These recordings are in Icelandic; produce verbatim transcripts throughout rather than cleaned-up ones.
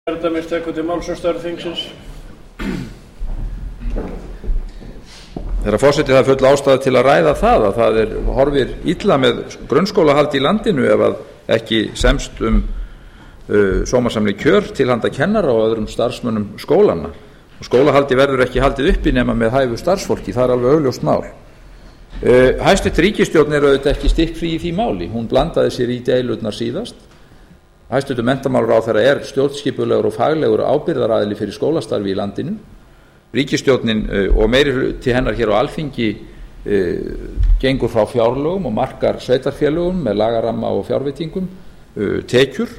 Kjördæmis tekur til máls um störf þingsins. Herra forseti, það er full ástæða til að ræða það að það er horfir illa með grunnskólahald í landinu ef að ekki semst um uh, sómasamleg kjör til handa kennara og öðrum starfsmönnum skólanna. Og skólahaldi verður ekki haldið uppi nema með hæfu starfsfólki, það er alveg augljóst mál. Uh, hæstvirt ríkisstjórn er auðvitað ekki stikkfrí í því máli, hún blandaði sér í deilurnar síðast. Hæstvirtur menntamálaráðherra er stjórnskipulegur og faglegur ábyrgðaraðili fyrir skólastarfi í landinu. Ríkisstjórnin og meiri hluti hennar hér á Alþingi uh, gengur frá fjárlögum og markar sveitarfélögum með lagaramma og fjárveitingum uh, tekjur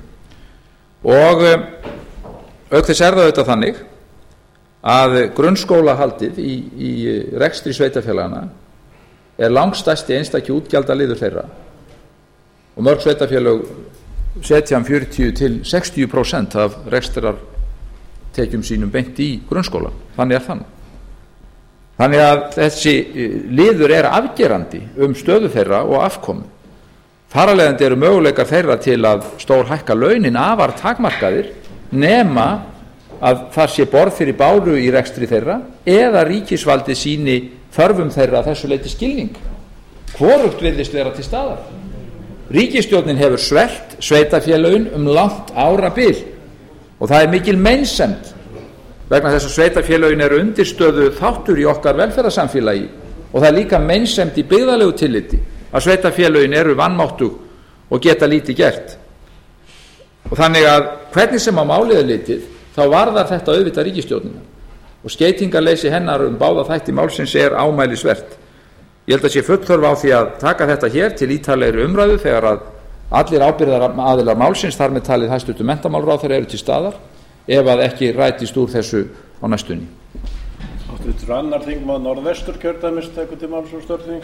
og uh, auk þess er það auðvitað þannig að grunnskólahaldið í, í rekstri sveitarfélagana er langstærsti einstaki útgjaldaliður þeirra og mörg sveitarfélög setja um fjörutíu til sextíu prósent af rekstrartekjum sínum beint í grunnskóla. Þannig er þannig. Þannig að þessi liður er afgerandi um stöðu þeirra og afkomu. Þar af leiðandi eru möguleikar þeirra til að stórhækka launin afar takmarkaðir nema að það sé borð fyrir báru í rekstri þeirra eða ríkisvaldið sýni þörfum þeirra að þessu leyti skilning. Hvorugt virðist vera til staðar. Ríkisstjórnin hefur svelt sveitarfélögin um langt árabil og það er mikil meinsemd vegna þess að sveitarfélögin eru undirstöðu þáttur í okkar velferðarsamfélagi og það er líka meinsemd í byggðalegu tilliti að sveitarfélögin eru vanmáttug og geta lítið gert. Og þannig að hvernig sem á málið er litið þá varðar þetta auðvitað ríkisstjórnina og skeytingarleysi hennar um báða þætti málsins er ámælisvert. Ég held að sé full þörf á því að taka þetta hér til ítarlegri umræðu þegar að allir ábyrgðaraðilar málsins þar með talið hæstvirtur menntamálaráðherra eru til staðar ef að ekki rætist úr þessu á næstunni. Háttvirtur annar þingmaður Norðvesturkjördæmis tekur til máls um störf þingsins.